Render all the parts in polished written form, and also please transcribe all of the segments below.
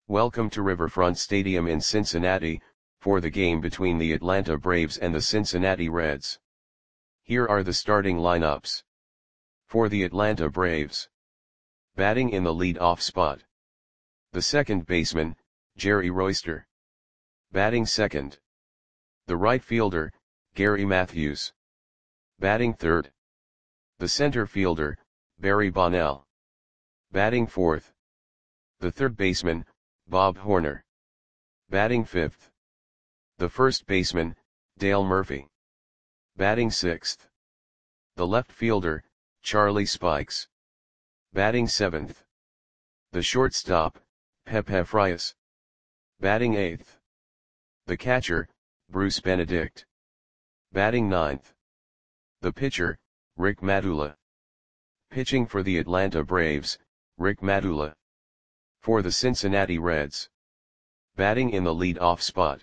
Welcome to Riverfront Stadium in Cincinnati, for the game between the Atlanta Braves and the Cincinnati Reds. Here are the starting lineups. For the Atlanta Braves. Batting in the lead-off spot. The second baseman, Jerry Royster. Batting second. The right fielder, Gary Matthews. Batting third. The center fielder, Barry Bonnell. Batting fourth. The third baseman, Bob Horner. Batting fifth. The first baseman, Dale Murphy. Batting sixth. The left fielder, Charlie Spikes. Batting seventh. The shortstop, Pepe Frias. Batting eighth. The catcher, Bruce Benedict. Batting ninth. The pitcher, Rick Madula. Pitching for the Atlanta Braves, Rick Madula. For the Cincinnati Reds. Batting in the lead-off spot.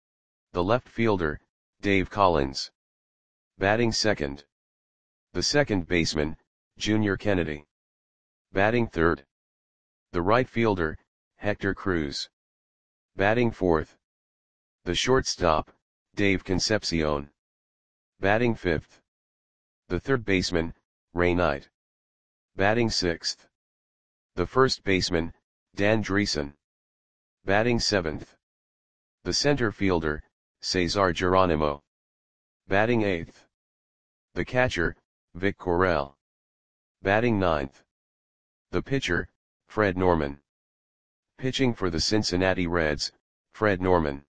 The left fielder, Dave Collins. Batting second. The second baseman, Junior Kennedy. Batting third. The right fielder, Hector Cruz. Batting fourth. The shortstop, Dave Concepcion. Batting fifth. The third baseman, Ray Knight. Batting sixth. The first baseman, Dan Dreesen. Batting seventh. The center fielder, Cesar Geronimo. Batting eighth. The catcher, Vic Correll. Batting ninth. The pitcher, Fred Norman. Pitching for the Cincinnati Reds, Fred Norman.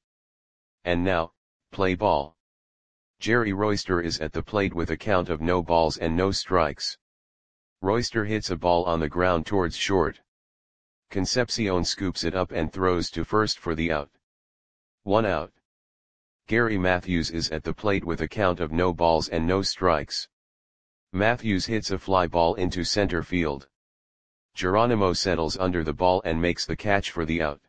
And now, play ball. Jerry Royster is at the plate with a count of no balls and no strikes. Royster hits a ball on the ground towards short. Concepcion scoops it up and throws to first for the out. 1 out. Gary Matthews is at the plate with a count of no balls and no strikes. Matthews hits a fly ball into center field. Geronimo settles under the ball and makes the catch for the out.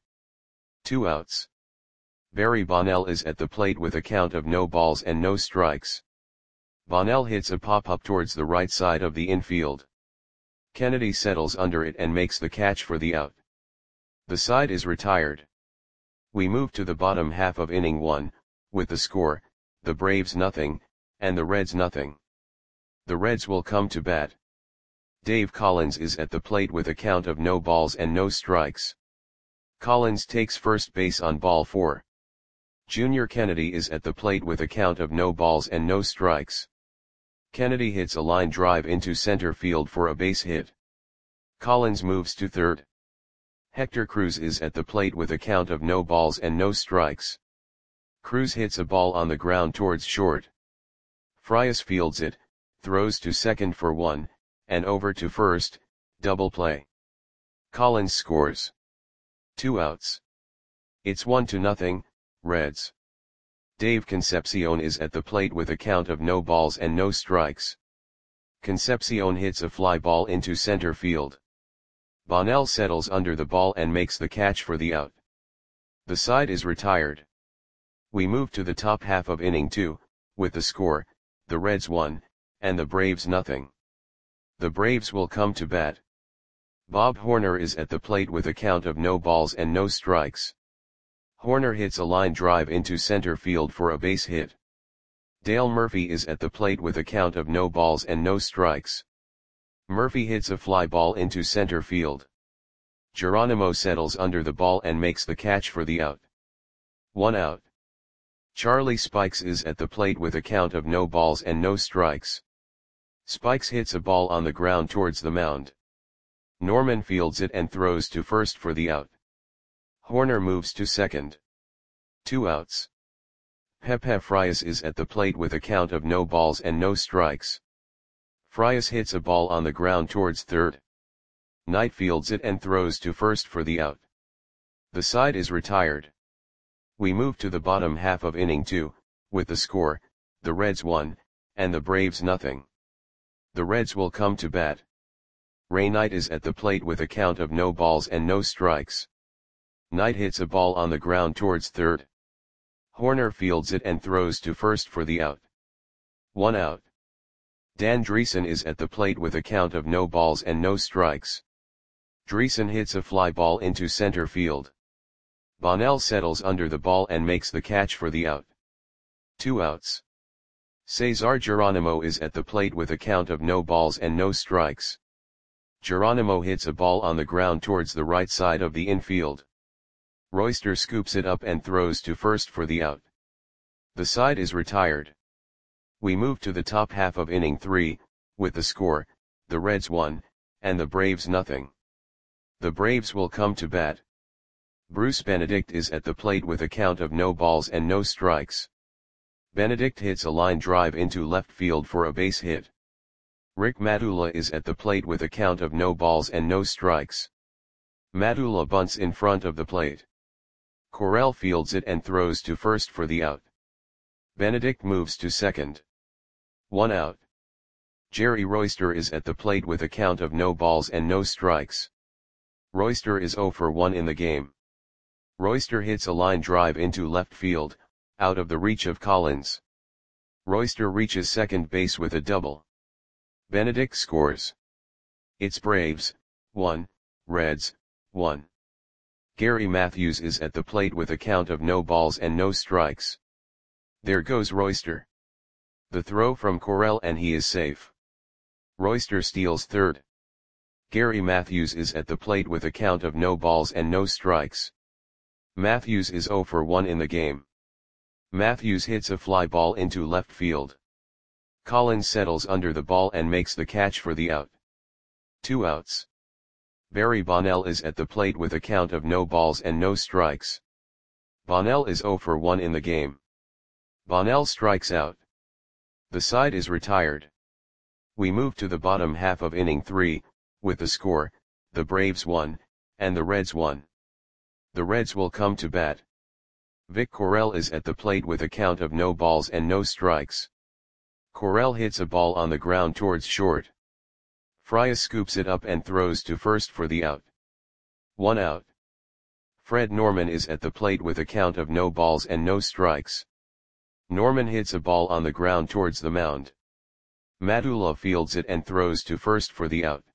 2 outs. Barry Bonnell is at the plate with a count of no balls and no strikes. Bonnell hits a pop-up towards the right side of the infield. Kennedy settles under it and makes the catch for the out. The side is retired. We move to the bottom half of inning 1, with the score, the Braves nothing, and the Reds nothing. The Reds will come to bat. Dave Collins is at the plate with a count of no balls and no strikes. Collins takes first base on ball 4. Junior Kennedy is at the plate with a count of no balls and no strikes. Kennedy hits a line drive into center field for a base hit. Collins moves to third. Hector Cruz is at the plate with a count of no balls and no strikes. Cruz hits a ball on the ground towards short. Frias fields it, throws to second for 1, and over to first, double play. Collins scores. 2 outs. It's 1-0, Reds. Dave Concepcion is at the plate with a count of no balls and no strikes. Concepcion hits a fly ball into center field. Bonnell settles under the ball and makes the catch for the out. The side is retired. We move to the top half of inning 2, with the score, the Reds 1, and the Braves nothing. The Braves will come to bat. Bob Horner is at the plate with a count of no balls and no strikes. Horner hits a line drive into center field for a base hit. Dale Murphy is at the plate with a count of no balls and no strikes. Murphy hits a fly ball into center field. Geronimo settles under the ball and makes the catch for the out. 1 out. Charlie Spikes is at the plate with a count of no balls and no strikes. Spikes hits a ball on the ground towards the mound. Norman fields it and throws to first for the out. Horner moves to second. 2 outs. Pepe Frias is at the plate with a count of no balls and no strikes. Frias hits a ball on the ground towards third. Knight fields it and throws to first for the out. The side is retired. We move to the bottom half of inning 2, with the score, the Reds 1, and the Braves nothing. The Reds will come to bat. Ray Knight is at the plate with a count of no balls and no strikes. Knight hits a ball on the ground towards third. Horner fields it and throws to first for the out. 1 out. Dan Dreesen is at the plate with a count of no balls and no strikes. Dreesen hits a fly ball into center field. Bonnell settles under the ball and makes the catch for the out. 2 outs. Cesar Geronimo is at the plate with a count of no balls and no strikes. Geronimo hits a ball on the ground towards the right side of the infield. Royster scoops it up and throws to first for the out. The side is retired. We move to the top half of inning 3, with the score, the Reds 1, and the Braves nothing. The Braves will come to bat. Bruce Benedict is at the plate with a count of no balls and no strikes. Benedict hits a line drive into left field for a base hit. Rick Madula is at the plate with a count of no balls and no strikes. Madula bunts in front of the plate. Correll fields it and throws to first for the out. Benedict moves to second. 1 out. Jerry Royster is at the plate with a count of no balls and no strikes. Royster is 0 for 1 in the game. Royster hits a line drive into left field, out of the reach of Collins. Royster reaches second base with a double. Benedict scores. It's Braves, 1, Reds, 1. Gary Matthews is at the plate with a count of no balls and no strikes. There goes Royster. The throw from Correll and he is safe. Royster steals third. Gary Matthews is at the plate with a count of no balls and no strikes. Matthews is 0 for 1 in the game. Matthews hits a fly ball into left field. Collins settles under the ball and makes the catch for the out. 2 outs. Barry Bonnell is at the plate with a count of no balls and no strikes. Bonnell is 0 for 1 in the game. Bonnell strikes out. The side is retired. We move to the bottom half of inning 3, with the score, the Braves 1, and the Reds 1. The Reds will come to bat. Vic Correll is at the plate with a count of no balls and no strikes. Correll hits a ball on the ground towards short. Frias scoops it up and throws to first for the out. 1 out. Fred Norman is at the plate with a count of no balls and no strikes. Norman hits a ball on the ground towards the mound. Madula fields it and throws to first for the out.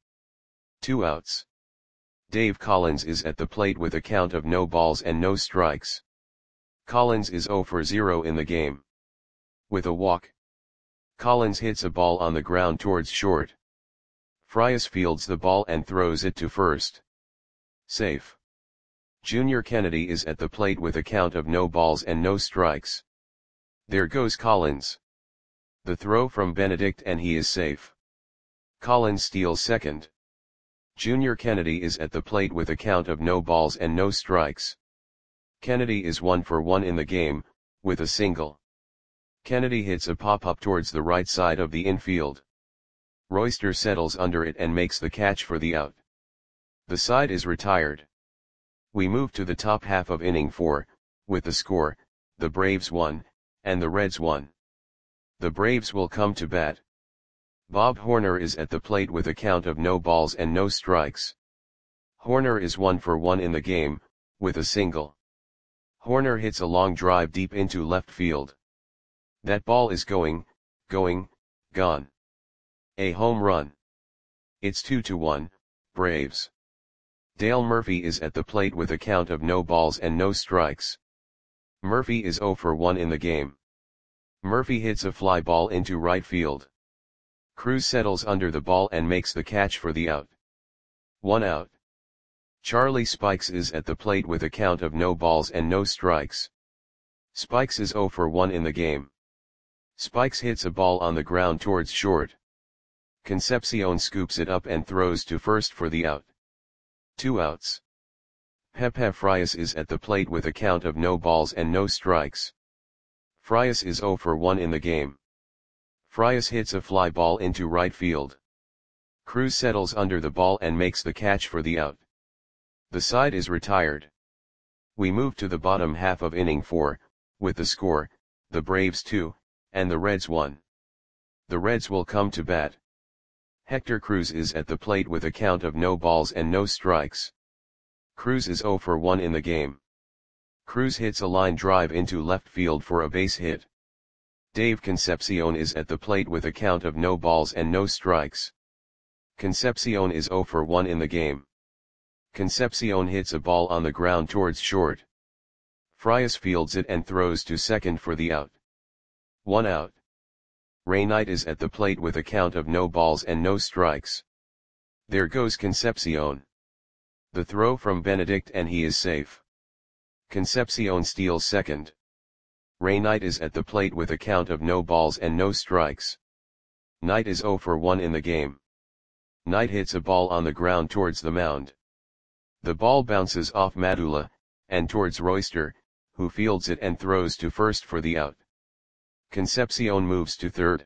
2 outs. Dave Collins is at the plate with a count of no balls and no strikes. Collins is 0 for 0 in the game. With a walk. Collins hits a ball on the ground towards short. Frias fields the ball and throws it to first. Safe. Junior Kennedy is at the plate with a count of no balls and no strikes. There goes Collins. The throw from Benedict and he is safe. Collins steals second. Junior Kennedy is at the plate with a count of no balls and no strikes. Kennedy is 1 for 1 in the game, with a single. Kennedy hits a pop-up towards the right side of the infield. Royster settles under it and makes the catch for the out. The side is retired. We move to the top half of inning 4, with the score, the Braves 1, and the Reds 1. The Braves will come to bat. Bob Horner is at the plate with a count of no balls and no strikes. Horner is 1 for 1 in the game, with a single. Horner hits a long drive deep into left field. That ball is gone. A home run. It's 2-1, Braves. Dale Murphy is at the plate with a count of no balls and no strikes. Murphy is 0 for 1 in the game. Murphy hits a fly ball into right field. Cruz settles under the ball and makes the catch for the out. 1 out. Charlie Spikes is at the plate with a count of no balls and no strikes. Spikes is 0 for 1 in the game. Spikes hits a ball on the ground towards short. Concepcion scoops it up and throws to first for the out. 2 outs. Pepe Frias is at the plate with a count of no balls and no strikes. Frias is 0 for 1 in the game. Frias hits a fly ball into right field. Cruz settles under the ball and makes the catch for the out. The side is retired. We move to the bottom half of inning 4, with the score, the Braves 2, and the Reds 1. The Reds will come to bat. Hector Cruz is at the plate with a count of no balls and no strikes. Cruz is 0 for 1 in the game. Cruz hits a line drive into left field for a base hit. Dave Concepcion is at the plate with a count of no balls and no strikes. Concepcion is 0 for 1 in the game. Concepcion hits a ball on the ground towards short. Frias fields it and throws to second for the out. 1 out. Ray Knight is at the plate with a count of no balls and no strikes. There goes Concepcion. The throw from Benedict and he is safe. Concepcion steals second. Ray Knight is at the plate with a count of no balls and no strikes. Knight is 0 for 1 in the game. Knight hits a ball on the ground towards the mound. The ball bounces off Madula, and towards Royster, who fields it and throws to first for the out. Concepcion moves to third.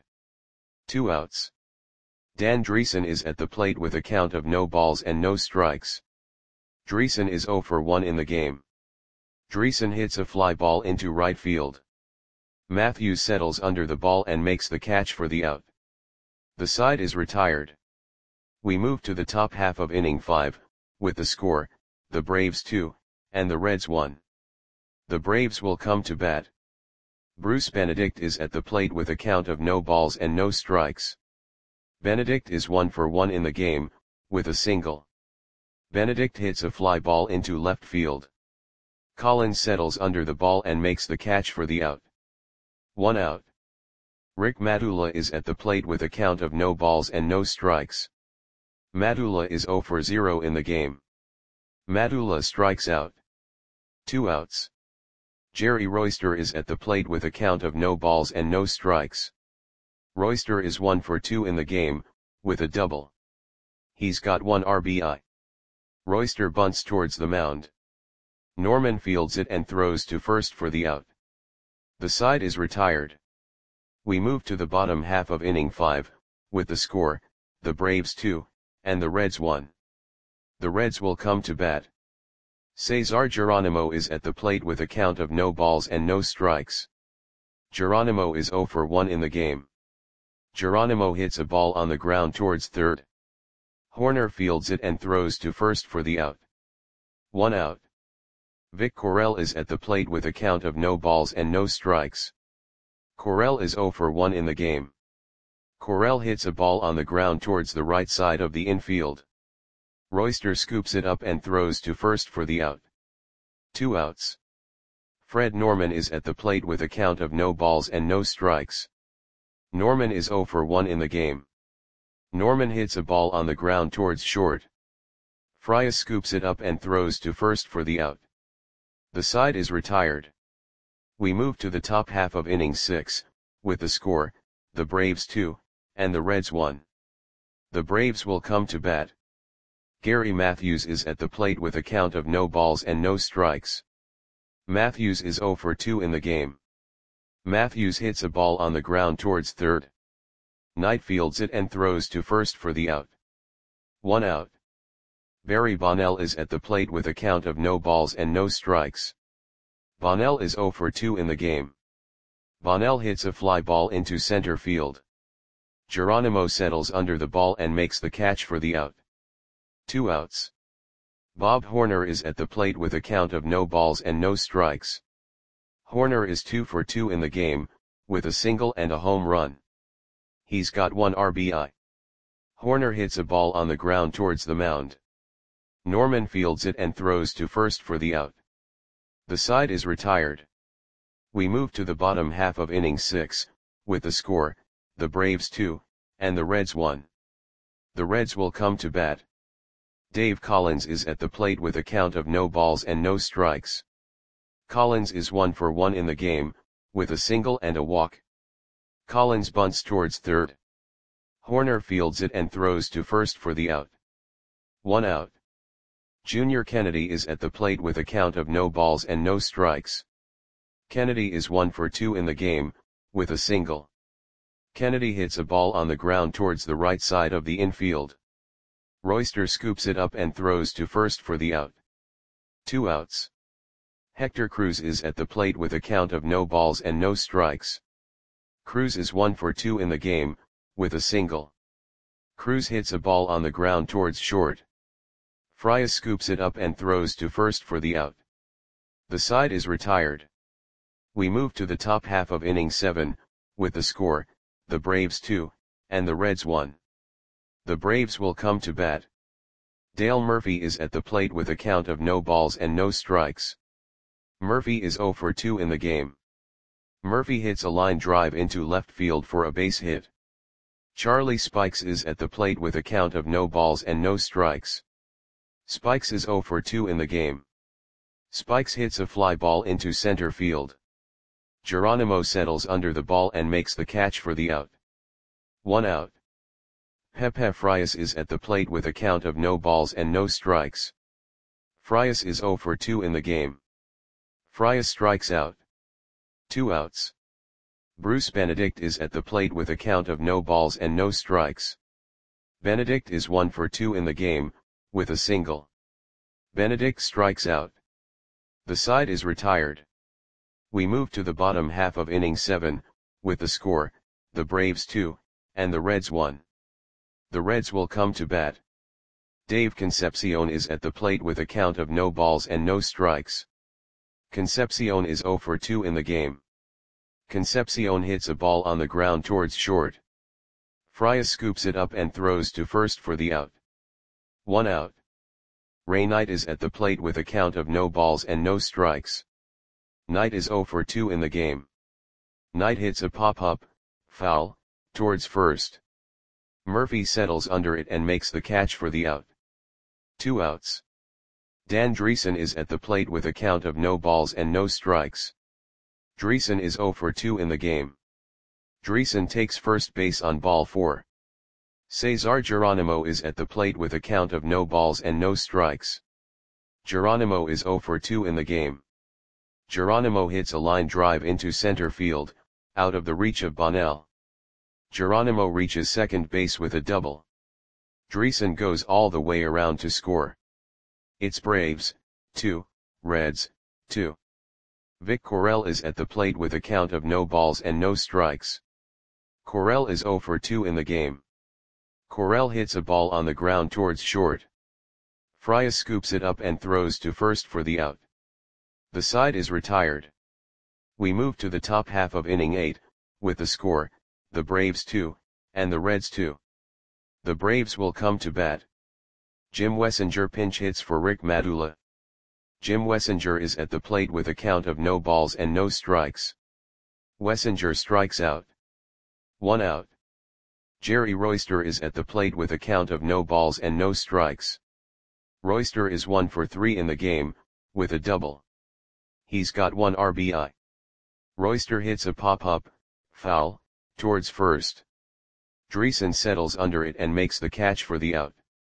2 outs. Dan Dreesen is at the plate with a count of no balls and no strikes. Dreesen is 0 for 1 in the game. Dreesen hits a fly ball into right field. Matthews settles under the ball and makes the catch for the out. The side is retired. We move to the top half of inning 5, with the score, the Braves 2, and the Reds 1. The Braves will come to bat. Bruce Benedict is at the plate with a count of no balls and no strikes. Benedict is 1 for 1 in the game, with a single. Benedict hits a fly ball into left field. Collins settles under the ball and makes the catch for the out. 1 out. Rick Madula is at the plate with a count of no balls and no strikes. Madula is 0 for 0 in the game. Madula strikes out. 2 outs. Jerry Royster is at the plate with a count of no balls and no strikes. Royster is 1 for 2 in the game, with a double. He's got 1 RBI. Royster bunts towards the mound. Norman fields it and throws to first for the out. The side is retired. We move to the bottom half of inning 5, with the score, the Braves 2, and the Reds 1. The Reds will come to bat. Cesar Geronimo is at the plate with a count of no balls and no strikes. Geronimo is 0 for 1 in the game. Geronimo hits a ball on the ground towards third. Horner fields it and throws to first for the out. 1 out. Vic Correll is at the plate with a count of no balls and no strikes. Correll is 0 for 1 in the game. Correll hits a ball on the ground towards the right side of the infield. Royster scoops it up and throws to first for the out. 2 outs. Fred Norman is at the plate with a count of no balls and no strikes. Norman is 0 for 1 in the game. Norman hits a ball on the ground towards short. Frias scoops it up and throws to first for the out. The side is retired. We move to the top half of inning 6, with the score, the Braves 2, and the Reds 1. The Braves will come to bat. Gary Matthews is at the plate with a count of no balls and no strikes. Matthews is 0 for 2 in the game. Matthews hits a ball on the ground towards third. Knight fields it and throws to first for the out. 1 out. Barry Bonnell is at the plate with a count of no balls and no strikes. Bonnell is 0 for 2 in the game. Bonnell hits a fly ball into center field. Geronimo settles under the ball and makes the catch for the out. 2 outs. Bob Horner is at the plate with a count of no balls and no strikes. Horner is 2 for 2 in the game, with a single and a home run. He's got 1 RBI. Horner hits a ball on the ground towards the mound. Norman fields it and throws to first for the out. The side is retired. We move to the bottom half of inning 6, with the score, the Braves 2, and the Reds 1. The Reds will come to bat. Dave Collins is at the plate with a count of no balls and no strikes. Collins is 1 for 1 in the game, with a single and a walk. Collins bunts towards third. Horner fields it and throws to first for the out. 1 out. Junior Kennedy is at the plate with a count of no balls and no strikes. Kennedy is 1 for 2 in the game, with a single. Kennedy hits a ball on the ground towards the right side of the infield. Royster scoops it up and throws to first for the out. 2 outs. Hector Cruz is at the plate with a count of no balls and no strikes. Cruz is 1 for 2 in the game, with a single. Cruz hits a ball on the ground towards short. Frias scoops it up and throws to first for the out. The side is retired. We move to the top half of inning 7, with the score, the Braves 2, and the Reds 1. The Braves will come to bat. Dale Murphy is at the plate with a count of no balls and no strikes. Murphy is 0 for 2 in the game. Murphy hits a line drive into left field for a base hit. Charlie Spikes is at the plate with a count of no balls and no strikes. Spikes is 0 for 2 in the game. Spikes hits a fly ball into center field. Geronimo settles under the ball and makes the catch for the out. 1 out. Pepe Frias is at the plate with a count of no balls and no strikes. Frias is 0 for 2 in the game. Frias strikes out. 2 outs. Bruce Benedict is at the plate with a count of no balls and no strikes. Benedict is 1 for 2 in the game, with a single. Benedict strikes out. The side is retired. We move to the bottom half of inning 7, with the score, the Braves 2, and the Reds 1. The Reds will come to bat. Dave Concepcion is at the plate with a count of no balls and no strikes. Concepcion is 0 for 2 in the game. Concepcion hits a ball on the ground towards short. Frias scoops it up and throws to first for the out. 1 out. Ray Knight is at the plate with a count of no balls and no strikes. Knight is 0 for 2 in the game. Knight hits a pop-up, foul, towards first. Murphy settles under it and makes the catch for the out. 2 outs. Dan Dreesen is at the plate with a count of no balls and no strikes. Dreesen is 0 for 2 in the game. Dreesen takes first base on ball 4. Cesar Geronimo is at the plate with a count of no balls and no strikes. Geronimo is 0 for 2 in the game. Geronimo hits a line drive into center field, out of the reach of Bonnell. Geronimo reaches second base with a double. Dreesen goes all the way around to score. It's Braves, 2, Reds, 2. Vic Correll is at the plate with a count of no balls and no strikes. Correll is 0 for 2 in the game. Correll hits a ball on the ground towards short. Frias scoops it up and throws to first for the out. The side is retired. We move to the top half of inning 8, with the score, the Braves 2, and the Reds 2. The Braves will come to bat. Jim Wessinger pinch hits for Rick Madula. Jim Wessinger is at the plate with a count of no balls and no strikes. Wessinger strikes out. 1 out. Jerry Royster is at the plate with a count of no balls and no strikes. Royster is 1 for 3 in the game, with a double. He's got 1 RBI. Royster hits a pop-up, foul, towards first. Dreesen settles under it and makes the catch for the out.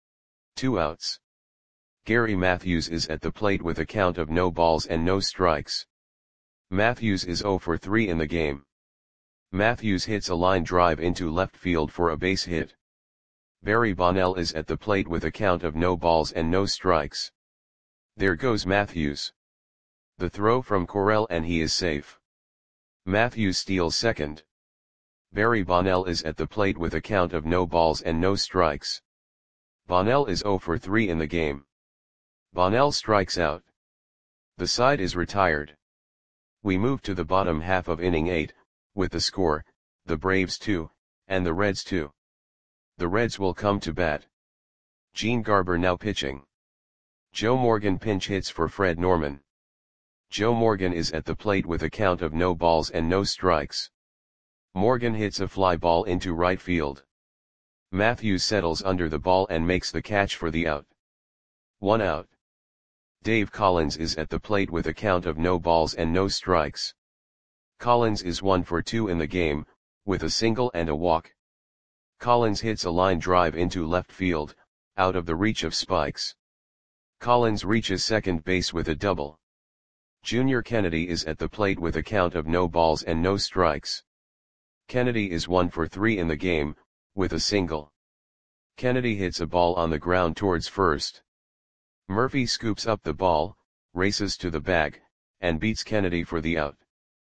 2 outs. Gary Matthews is at the plate with a count of no balls and no strikes. Matthews is 0 for 3 in the game. Matthews hits a line drive into left field for a base hit. Barry Bonnell is at the plate with a count of no balls and no strikes. There goes Matthews. The throw from Correll and he is safe. Matthews steals second. Barry Bonnell is at the plate with a count of no balls and no strikes. Bonnell is 0 for 3 in the game. Bonnell strikes out. The side is retired. We move to the bottom half of inning 8, with the score, the Braves 2, and the Reds 2. The Reds will come to bat. Gene Garber now pitching. Joe Morgan pinch hits for Fred Norman. Joe Morgan is at the plate with a count of no balls and no strikes. Morgan hits a fly ball into right field. Matthews settles under the ball and makes the catch for the out. 1 out. Dave Collins is at the plate with a count of no balls and no strikes. Collins is 1 for 2 in the game, with a single and a walk. Collins hits a line drive into left field, out of the reach of Spikes. Collins reaches second base with a double. Junior Kennedy is at the plate with a count of no balls and no strikes. Kennedy is 1 for 3 in the game, with a single. Kennedy hits a ball on the ground towards first. Murphy scoops up the ball, races to the bag, and beats Kennedy for the out.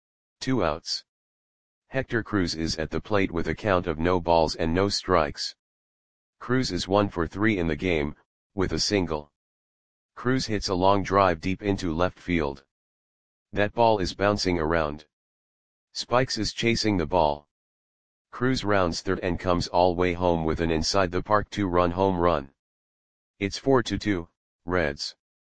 2 outs. Hector Cruz is at the plate with a count of no balls and no strikes. Cruz is 1 for 3 in the game, with a single. Cruz hits a long drive deep into left field. That ball is bouncing around. Spikes is chasing the ball. Cruz rounds third and comes all way home with an inside the park 2-run home run. It's 4-2, Reds.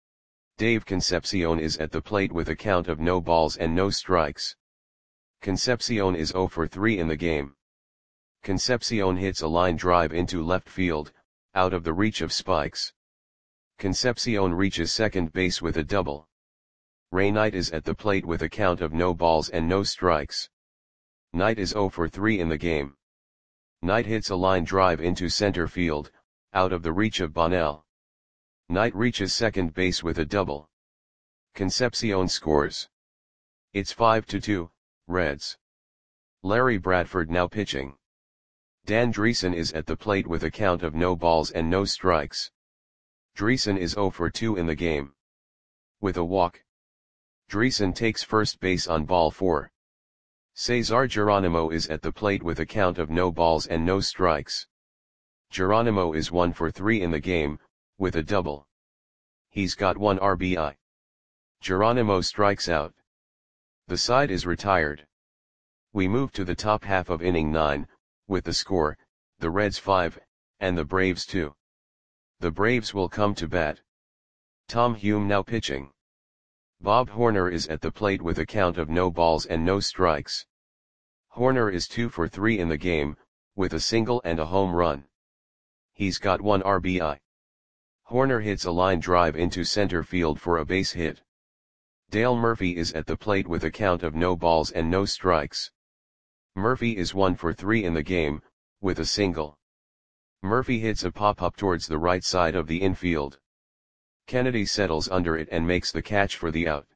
Dave Concepcion is at the plate with a count of no balls and no strikes. Concepcion is 0 for 3 in the game. Concepcion hits a line drive into left field, out of the reach of Spikes. Concepcion reaches second base with a double. Ray Knight is at the plate with a count of no balls and no strikes. Knight is 0 for 3 in the game. Knight hits a line drive into center field, out of the reach of Bonnell. Knight reaches second base with a double. Concepcion scores. It's 5-2, Reds. Larry Bradford now pitching. Dan Dreesen is at the plate with a count of no balls and no strikes. Dreesen is 0 for 2 in the game. With a walk. Dreesen takes first base on ball 4. Cesar Geronimo is at the plate with a count of no balls and no strikes. Geronimo is 1 for 3 in the game, with a double. He's got 1 RBI. Geronimo strikes out. The side is retired. We move to the top half of inning 9, with the score, the Reds 5, and the Braves 2. The Braves will come to bat. Tom Hume now pitching. Bob Horner is at the plate with a count of no balls and no strikes. Horner is 2 for 3 in the game, with a single and a home run. He's got 1 RBI. Horner hits a line drive into center field for a base hit. Dale Murphy is at the plate with a count of no balls and no strikes. Murphy is 1 for 3 in the game, with a single. Murphy hits a pop-up towards the right side of the infield. Kennedy settles under it and makes the catch for the out.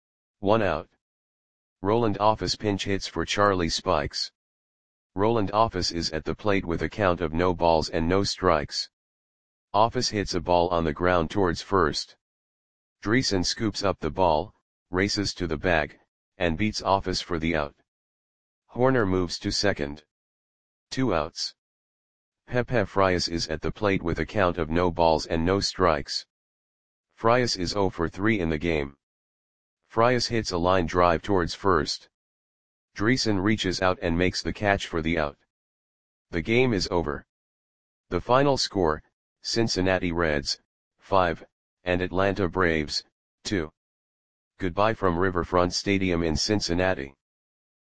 1 out. Roland Office pinch hits for Charlie Spikes. Roland Office is at the plate with a count of no balls and no strikes. Office hits a ball on the ground towards first. Dreesen scoops up the ball, races to the bag, and beats Office for the out. Horner moves to second. 2 outs. Pepe Frias is at the plate with a count of no balls and no strikes. Frias is 0 for 3 in the game. Frias hits a line drive towards first. Dreesen reaches out and makes the catch for the out. The game is over. The final score, Cincinnati Reds, 5, and Atlanta Braves, 2. Goodbye from Riverfront Stadium in Cincinnati.